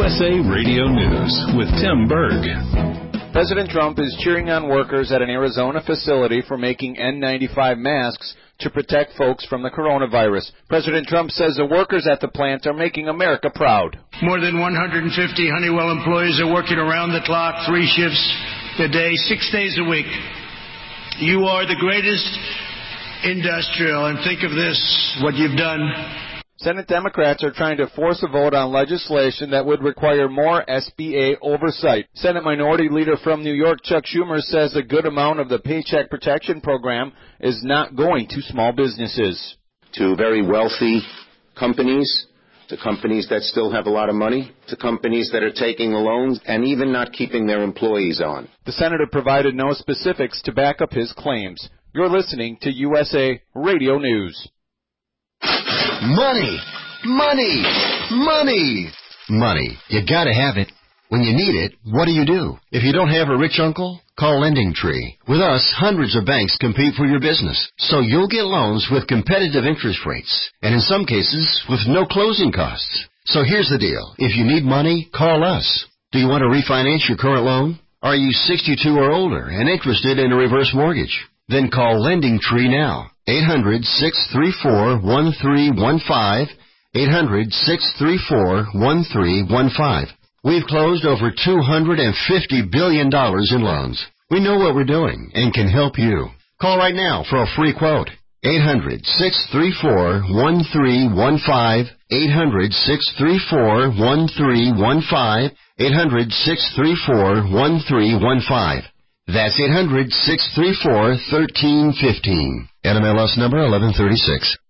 USA Radio News with Tim Berg. President Trump is cheering on workers at an Arizona facility for making N95 masks to protect folks from the coronavirus. President Trump says the workers at the plant are making America proud. More than 150 Honeywell employees are working around the clock, 3 shifts a day, 6 days a week. You are the greatest industrial, and think of this, what you've done. Senate Democrats are trying to force a vote on legislation that would require more SBA oversight. Senate Minority Leader from New York, Chuck Schumer, says a good amount of the Paycheck Protection Program is not going to small businesses. To very wealthy companies, to companies that still have a lot of money, to companies that are taking the loans and even not keeping their employees on. The senator provided no specifics to back up his claims. You're listening to USA Radio News. Money, money, money, money. You gotta have it. When you need it, what do? If you don't have a rich uncle, call LendingTree. With us, hundreds of banks compete for your business, so you'll get loans with competitive interest rates, and in some cases, with no closing costs. So here's the deal. If you need money, call us. Do you want to refinance your current loan? Are you 62 or older and interested in a reverse mortgage? Then call LendingTree now. 800-634-1315. 800-634-1315. We've closed over $250 billion in loans. We know what we're doing and can help you. Call right now for a free quote. 800-634-1315. 800-634-1315. 800-634-1315. That's 800-634-1315. NMLS number 1136.